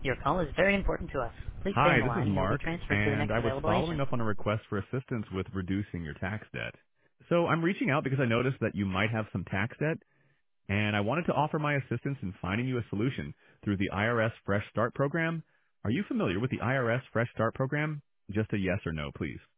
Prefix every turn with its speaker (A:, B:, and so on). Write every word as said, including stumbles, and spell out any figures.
A: Your call is very important to us. Please stay on
B: Hi,
A: the
B: this is
A: line and you'll be
B: Mark,
A: transferred to the
B: and
A: next
B: I was
A: available
B: following
A: agent.
B: up on a request for assistance with reducing your tax debt. So I'm reaching out because I noticed that you might have some tax debt, and I wanted to offer my assistance in finding you a solution through the I R S Fresh Start program. Are you familiar with the I R S Fresh Start program? Just a yes or no, please.